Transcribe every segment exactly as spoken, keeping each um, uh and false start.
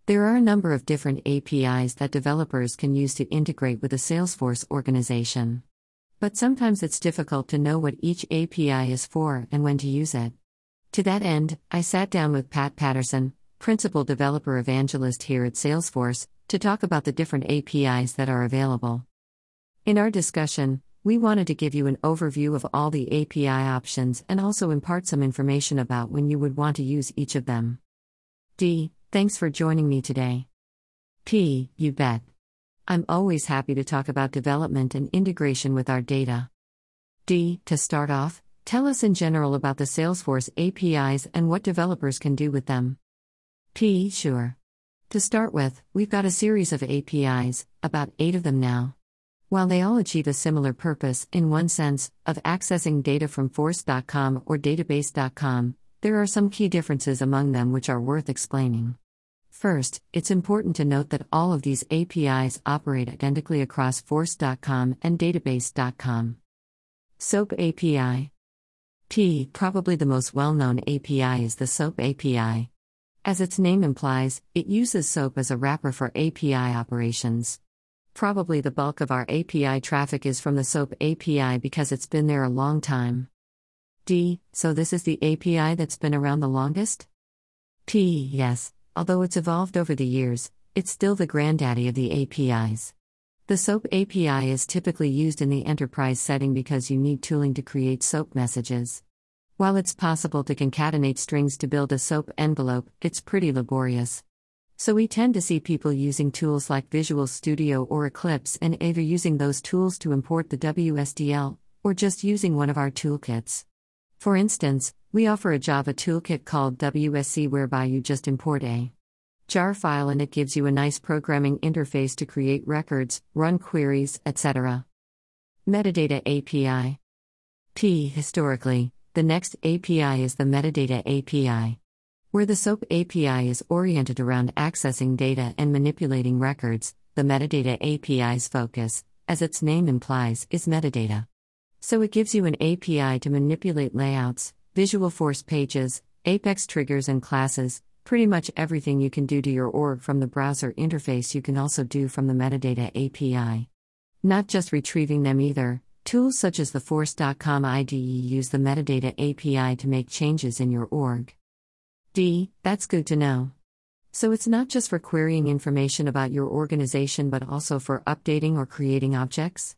There are a number of different A P Is that developers can use to integrate with a Salesforce organization. But sometimes it's difficult to know what each A P I is for and when to use it. To that end, I sat down with Pat Patterson, Principal Developer Evangelist here at Salesforce, to talk about the different A P Is that are available. In our discussion, we wanted to give you an overview of all the A P I options and also impart some information about when you would want to use each of them. D. Thanks for joining me today. P. You bet. I'm always happy to talk about development and integration with our data. D. To start off, tell us in general about the Salesforce A P Is and what developers can do with them. P. Sure. To start with, we've got a series of A P Is, about eight of them now. While they all achieve a similar purpose, in one sense, of accessing data from force dot com or database dot com, there are some key differences among them which are worth explaining. First, it's important to note that all of these A P Is operate identically across force dot com and database dot com. SOAP A P I. P. Probably the most well-known A P I is the SOAP A P I. As its name implies, it uses SOAP as a wrapper for A P I operations. Probably the bulk of our A P I traffic is from the SOAP A P I because it's been there a long time. D. So this is the A P I that's been around the longest? P. Yes. Although it's evolved over the years, it's still the granddaddy of the A P Is. The SOAP A P I is typically used in the enterprise setting because you need tooling to create SOAP messages. While it's possible to concatenate strings to build a SOAP envelope, it's pretty laborious. So we tend to see people using tools like Visual Studio or Eclipse and either using those tools to import the W S D L, or just using one of our toolkits. For instance, we offer a Java toolkit called W S C whereby you just import a jar file and it gives you a nice programming interface to create records, run queries, et cetera. Metadata A P I. P. Historically, the next A P I is the Metadata A P I. Where the SOAP A P I is oriented around accessing data and manipulating records, the Metadata A P I's focus, as its name implies, is metadata. So it gives you an A P I to manipulate layouts, Visualforce pages, Apex triggers and classes, pretty much everything you can do to your org from the browser interface you can also do from the Metadata A P I. Not just retrieving them either, tools such as the force dot com I D E use the Metadata A P I to make changes in your org. D. That's good to know. So it's not just for querying information about your organization but also for updating or creating objects?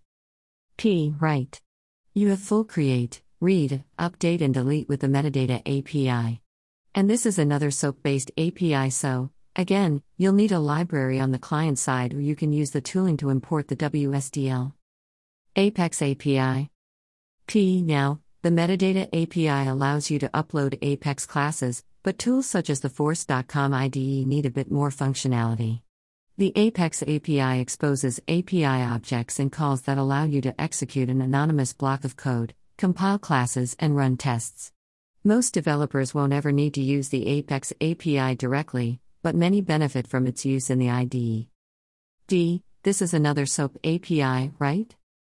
P. Right. You have full create, read, update and delete with the Metadata A P I. And this is another SOAP-based A P I, so, again, you'll need a library on the client side or you can use the tooling to import the W S D L. Apex A P I. P. Now, the Metadata A P I allows you to upload Apex classes, but tools such as the force dot com I D E need a bit more functionality. The Apex A P I exposes A P I objects and calls that allow you to execute an anonymous block of code, compile classes and run tests. Most developers won't ever need to use the Apex A P I directly, but many benefit from its use in the I D E. D. This is another SOAP A P I, right?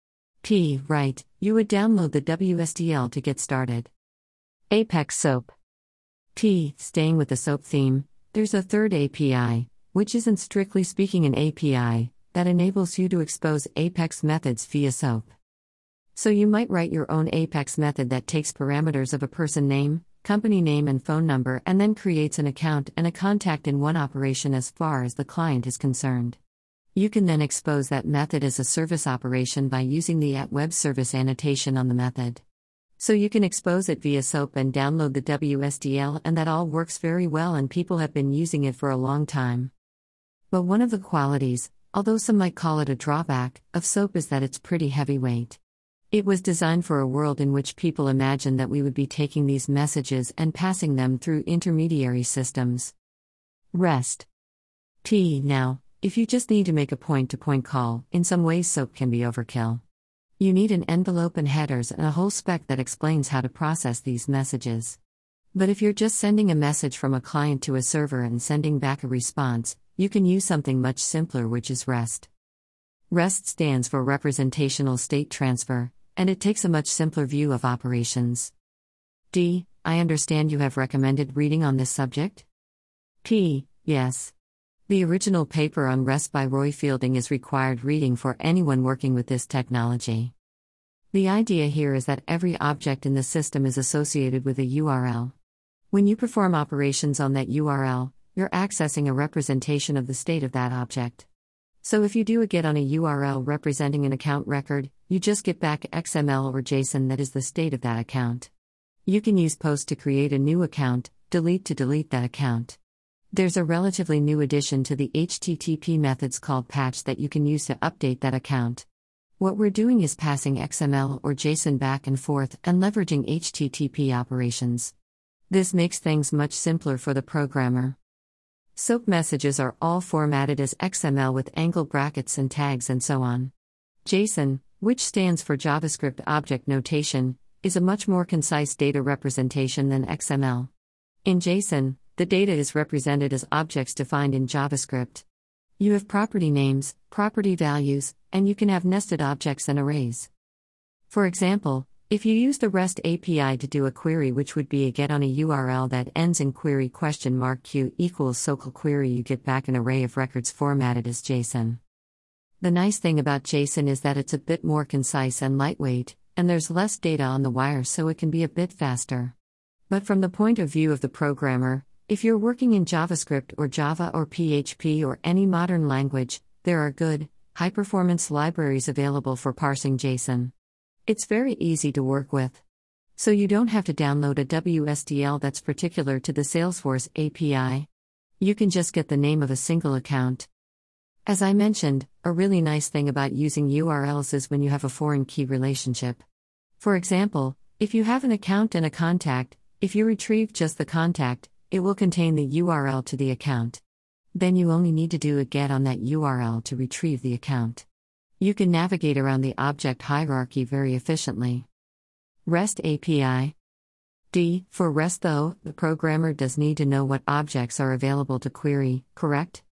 P. Right, you would download the W S D L to get started. Apex SOAP. P. Staying with the SOAP theme, there's a third A P I, which isn't strictly speaking an A P I, that enables you to expose Apex methods via SOAP. So you might write your own Apex method that takes parameters of a person name, company name and phone number and then creates an account and a contact in one operation as far as the client is concerned. You can then expose that method as a service operation by using the at web service annotation on the method. So you can expose it via SOAP and download the W S D L, and that all works very well and people have been using it for a long time. But one of the qualities, although some might call it a drawback, of SOAP is that it's pretty heavyweight. It was designed for a world in which people imagined that we would be taking these messages and passing them through intermediary systems. REST. P. Now, if you just need to make a point-to-point call, in some ways SOAP can be overkill. You need an envelope and headers and a whole spec that explains how to process these messages. But if you're just sending a message from a client to a server and sending back a response, you can use something much simpler, which is REST. REST stands for Representational State Transfer, and it takes a much simpler view of operations. D. I understand you have recommended reading on this subject? P. Yes. The original paper on REST by Roy Fielding is required reading for anyone working with this technology. The idea here is that every object in the system is associated with a U R L. When you perform operations on that U R L, you're accessing a representation of the state of that object. So if you do a GET on a U R L representing an account record, you just get back X M L or JSON that is the state of that account. You can use POST to create a new account, delete to delete that account. There's a relatively new addition to the H T T P methods called patch that you can use to update that account. What we're doing is passing X M L or JSON back and forth and leveraging H T T P operations. This makes things much simpler for the programmer. SOAP messages are all formatted as X M L with angle brackets and tags and so on. JSON, which stands for JavaScript Object Notation, is a much more concise data representation than X M L. In JSON, the data is represented as objects defined in JavaScript. You have property names, property values, and you can have nested objects and arrays. For example, if you use the REST A P I to do a query which would be a GET on a U R L that ends in query question mark Q equals S O C L query, you get back an array of records formatted as JSON. The nice thing about JSON is that it's a bit more concise and lightweight, and there's less data on the wire so it can be a bit faster. But from the point of view of the programmer, if you're working in JavaScript or Java or P H P or any modern language, there are good, high-performance libraries available for parsing JSON. It's very easy to work with. So you don't have to download a W S D L that's particular to the Salesforce A P I. You can just get the name of a single account. As I mentioned, a really nice thing about using U R Ls is when you have a foreign key relationship. For example, if you have an account and a contact, if you retrieve just the contact, it will contain the U R L to the account. Then you only need to do a GET on that U R L to retrieve the account. You can navigate around the object hierarchy very efficiently. REST A P I. D. For REST though, the programmer does need to know what objects are available to query, correct?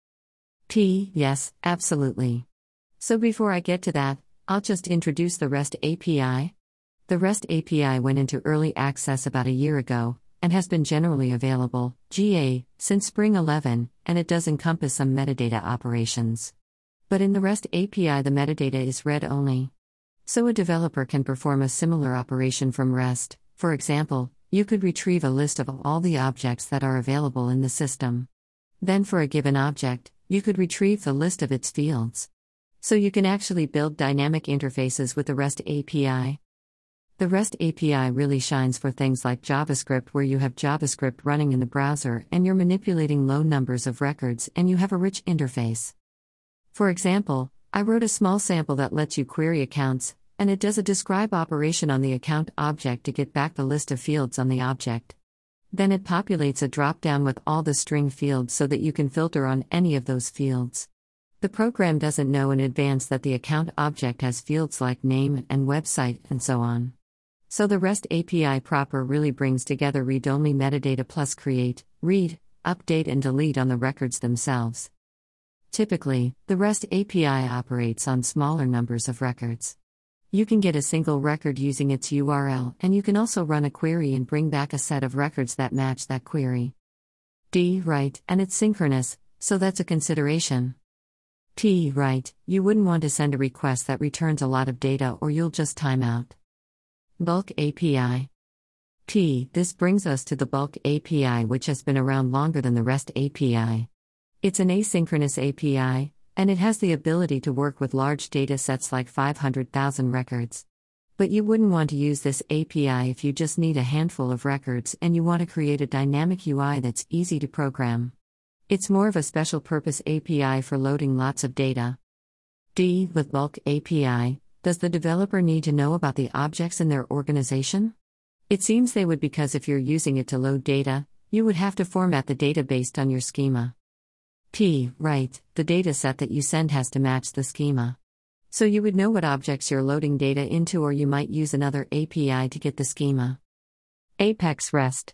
P. Yes, absolutely. So before I get to that, I'll just introduce the REST A P I. The REST A P I went into early access about a year ago, and has been generally available, G A, since Spring eleven, and it does encompass some metadata operations. But in the REST A P I the metadata is read-only. So a developer can perform a similar operation from REST. For example, you could retrieve a list of all the objects that are available in the system. Then for a given object, you could retrieve the list of its fields. So you can actually build dynamic interfaces with the REST A P I. The REST A P I really shines for things like JavaScript, where you have JavaScript running in the browser and you're manipulating low numbers of records and you have a rich interface. For example, I wrote a small sample that lets you query accounts, and it does a describe operation on the account object to get back the list of fields on the object. Then it populates a drop-down with all the string fields so that you can filter on any of those fields. The program doesn't know in advance that the account object has fields like name and website and so on. So the REST A P I proper really brings together read-only metadata plus create, read, update and delete on the records themselves. Typically, the REST A P I operates on smaller numbers of records. You can get a single record using its U R L, and you can also run a query and bring back a set of records that match that query. D. Write, and it's synchronous, so that's a consideration. P. Write, you wouldn't want to send a request that returns a lot of data or you'll just time out. Bulk A P I. P. This brings us to the Bulk A P I, which has been around longer than the REST A P I. It's an asynchronous A P I, and it has the ability to work with large data sets like five hundred thousand records. But you wouldn't want to use this A P I if you just need a handful of records and you want to create a dynamic U I that's easy to program. It's more of a special purpose A P I for loading lots of data. D. With Bulk A P I, does the developer need to know about the objects in their organization? It seems they would, because if you're using it to load data, you would have to format the data based on your schema. P. Right, the data set that you send has to match the schema. So you would know what objects you're loading data into, or you might use another A P I to get the schema. Apex REST.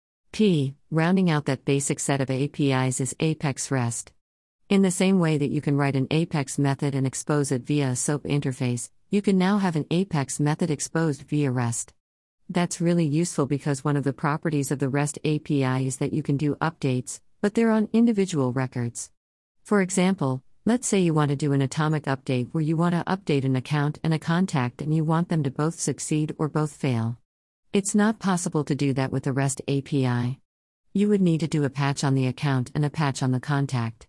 P. Rounding out that basic set of A P Is is Apex REST. In the same way that you can write an Apex method and expose it via a SOAP interface, you can now have an Apex method exposed via REST. That's really useful because one of the properties of the REST A P I is that you can do updates, but they're on individual records. For example, let's say you want to do an atomic update where you want to update an account and a contact and you want them to both succeed or both fail. It's not possible to do that with the REST A P I. You would need to do a patch on the account and a patch on the contact.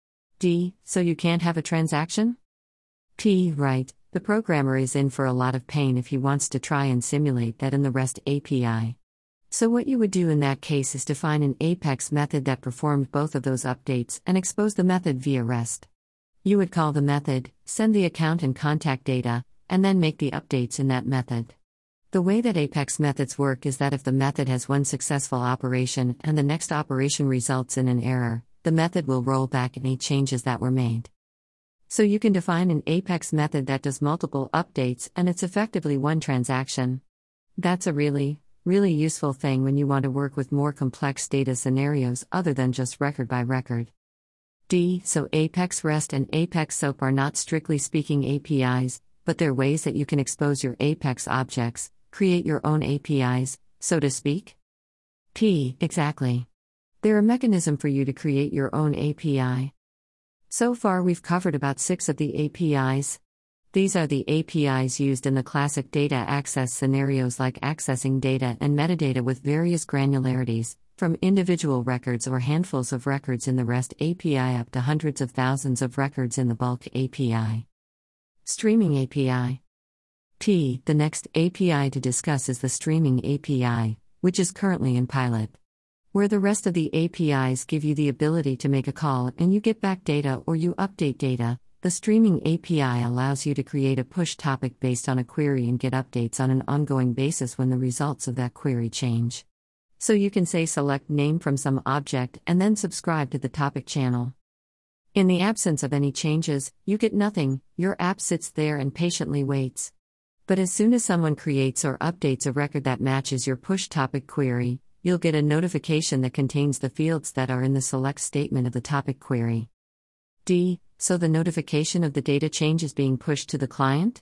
D. So you can't have a transaction? P. Right, the programmer is in for a lot of pain if he wants to try and simulate that in the REST A P I. So what you would do in that case is define an Apex method that performed both of those updates and expose the method via REST. You would call the method, send the account and contact data, and then make the updates in that method. The way that Apex methods work is that if the method has one successful operation and the next operation results in an error, the method will roll back any changes that were made. So you can define an Apex method that does multiple updates and it's effectively one transaction. That's a really, really useful thing when you want to work with more complex data scenarios other than just record by record. D. So Apex REST and Apex SOAP are not strictly speaking A P Is, but they're ways that you can expose your Apex objects, create your own A P Is, so to speak? P. Exactly. They're a mechanism for you to create your own A P I. So far we've covered about six of the A P Is. These are the A P Is used in the classic data access scenarios like accessing data and metadata with various granularities, from individual records or handfuls of records in the REST A P I up to hundreds of thousands of records in the bulk A P I. Streaming A P I. P. The next A P I to discuss is the Streaming A P I, which is currently in pilot. Where the rest of the A P Is give you the ability to make a call and you get back data or you update data, the Streaming A P I allows you to create a push topic based on a query and get updates on an ongoing basis when the results of that query change. So you can say select name from some object and then subscribe to the topic channel. In the absence of any changes, you get nothing, your app sits there and patiently waits. But as soon as someone creates or updates a record that matches your push topic query, you'll get a notification that contains the fields that are in the select statement of the topic query. D. So the notification of the data change is being pushed to the client?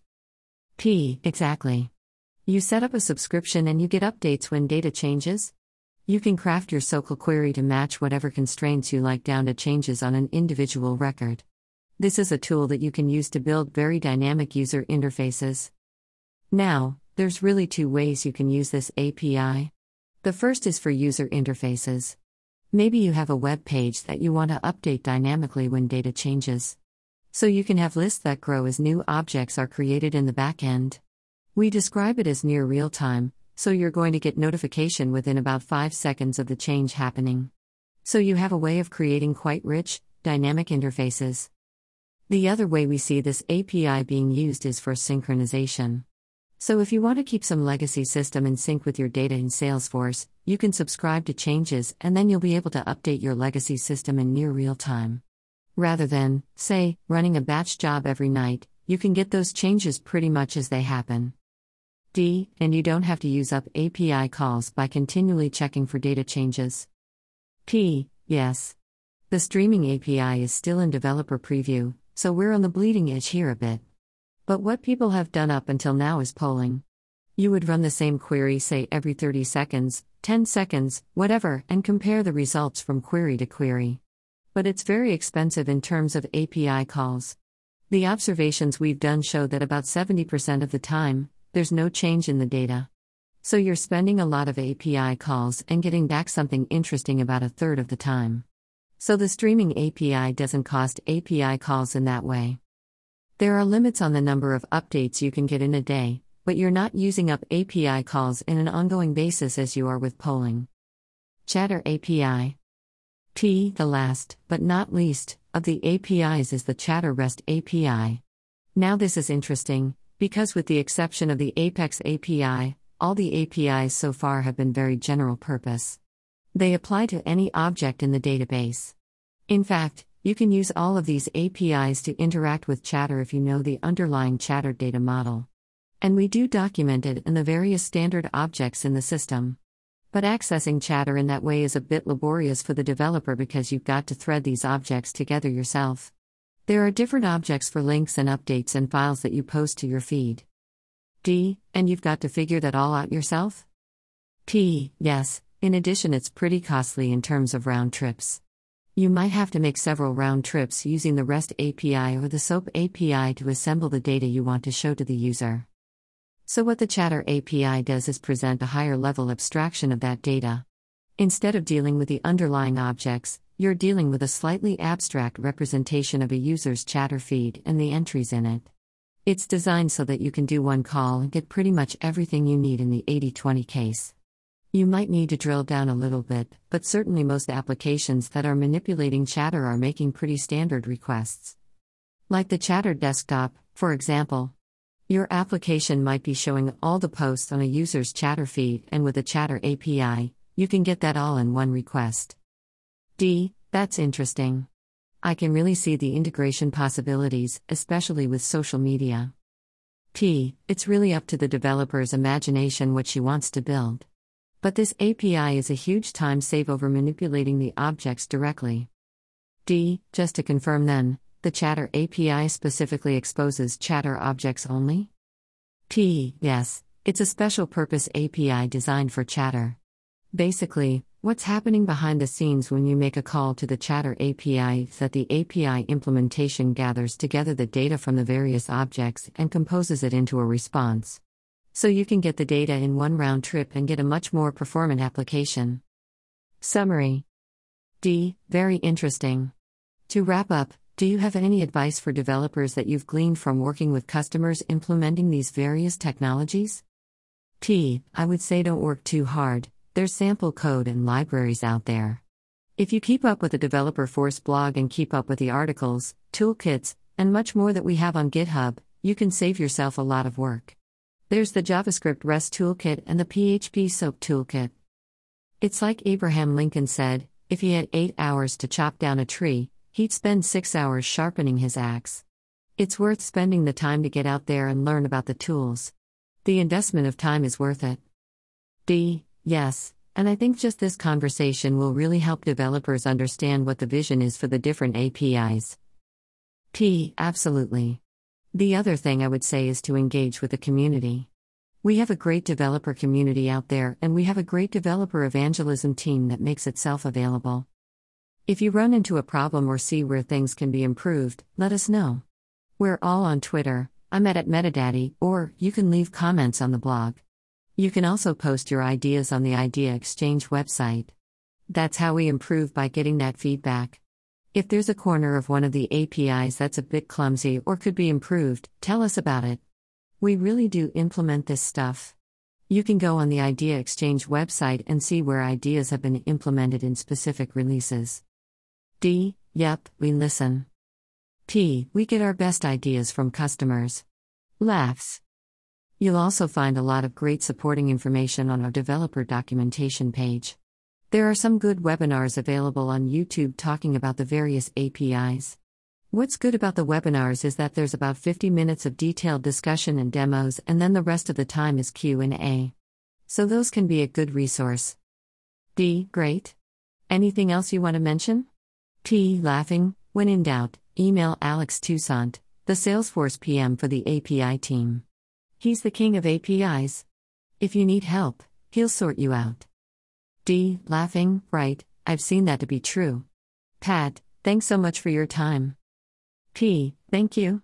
P. Exactly. You set up a subscription and you get updates when data changes? You can craft your S O C L query to match whatever constraints you like down to changes on an individual record. This is a tool that you can use to build very dynamic user interfaces. Now, there's really two ways you can use this A P I. The first is for user interfaces. Maybe you have a web page that you want to update dynamically when data changes. So you can have lists that grow as new objects are created in the back end. We describe it as near real time, so you're going to get notification within about five seconds of the change happening. So you have a way of creating quite rich, dynamic interfaces. The other way we see this A P I being used is for synchronization. So if you want to keep some legacy system in sync with your data in Salesforce, you can subscribe to changes and then you'll be able to update your legacy system in near real time. Rather than, say, running a batch job every night, you can get those changes pretty much as they happen. D. And you don't have to use up A P I calls by continually checking for data changes. P. Yes. The Streaming A P I is still in developer preview, so we're on the bleeding edge here a bit. But what people have done up until now is polling. You would run the same query, say every thirty seconds, ten seconds, whatever, and compare the results from query to query. But it's very expensive in terms of A P I calls. The observations we've done show that about seventy percent of the time, there's no change in the data. So you're spending a lot of A P I calls and getting back something interesting about a third of the time. So the Streaming A P I doesn't cost A P I calls in that way. There are limits on the number of updates you can get in a day, but you're not using up A P I calls in an ongoing basis as you are with polling. Chatter A P I. P. The last, but not least, of the A P Is is the Chatter REST A P I. Now this is interesting, because with the exception of the Apex A P I, all the A P Is so far have been very general purpose. They apply to any object in the database. In fact, you can use all of these A P Is to interact with Chatter if you know the underlying Chatter data model. And we do document it in the various standard objects in the system. But accessing Chatter in that way is a bit laborious for the developer because you've got to thread these objects together yourself. There are different objects for links and updates and files that you post to your feed. D. And you've got to figure that all out yourself? P. Yes, in addition it's pretty costly in terms of round trips. You might have to make several round trips using the REST A P I or the SOAP A P I to assemble the data you want to show to the user. So what the Chatter A P I does is present a higher level abstraction of that data. Instead of dealing with the underlying objects, you're dealing with a slightly abstract representation of a user's Chatter feed and the entries in it. It's designed so that you can do one call and get pretty much everything you need in the eighty twenty case. You might need to drill down a little bit, but certainly most applications that are manipulating Chatter are making pretty standard requests. Like the Chatter desktop, for example. Your application might be showing all the posts on a user's Chatter feed, and with the Chatter A P I, you can get that all in one request. D. That's interesting. I can really see the integration possibilities, especially with social media. P. It's really up to the developer's imagination what she wants to build. But this A P I is a huge time save over manipulating the objects directly. D. Just to confirm then, the Chatter A P I specifically exposes Chatter objects only? P. Yes, it's a special purpose A P I designed for Chatter. Basically, what's happening behind the scenes when you make a call to the Chatter A P I is that the A P I implementation gathers together the data from the various objects and composes it into a response. So you can get the data in one round trip and get a much more performant application. Summary. D. Very interesting. To wrap up, do you have any advice for developers that you've gleaned from working with customers implementing these various technologies? P. I would say don't work too hard, there's sample code and libraries out there. If you keep up with the Developer Force blog and keep up with the articles, toolkits, and much more that we have on GitHub, you can save yourself a lot of work. There's the JavaScript REST toolkit and the P H P SOAP toolkit. It's like Abraham Lincoln said, if he had eight hours to chop down a tree, he'd spend six hours sharpening his axe. It's worth spending the time to get out there and learn about the tools. The investment of time is worth it. D. Yes, and I think just this conversation will really help developers understand what the vision is for the different A P Is. P. Absolutely. The other thing I would say is to engage with the community. We have a great developer community out there, and we have a great developer evangelism team that makes itself available. If you run into a problem or see where things can be improved, let us know. We're all on Twitter, I'm at, at Metadaddy, or you can leave comments on the blog. You can also post your ideas on the Idea Exchange website. That's how we improve, by getting that feedback. If there's a corner of one of the A P Is that's a bit clumsy or could be improved, tell us about it. We really do implement this stuff. You can go on the Idea Exchange website and see where ideas have been implemented in specific releases. D. Yep, we listen. P. We get our best ideas from customers. Laughs. You'll also find a lot of great supporting information on our developer documentation page. There are some good webinars available on YouTube talking about the various A P Is. What's good about the webinars is that there's about fifty minutes of detailed discussion and demos, and then the rest of the time is Q and A. So those can be a good resource. D. Great. Anything else you want to mention? P. Laughing. When in doubt, email Alex Toussaint, the Salesforce P M for the A P I team. He's the king of A P Is. If you need help, he'll sort you out. D. Laughing. Right, I've seen that to be true. Pat, thanks so much for your time. P. Thank you.